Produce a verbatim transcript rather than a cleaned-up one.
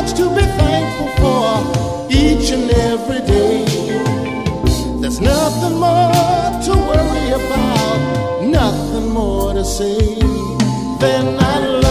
much to be thankful for each and every day. There's nothing more to worry about, nothing more to say than I love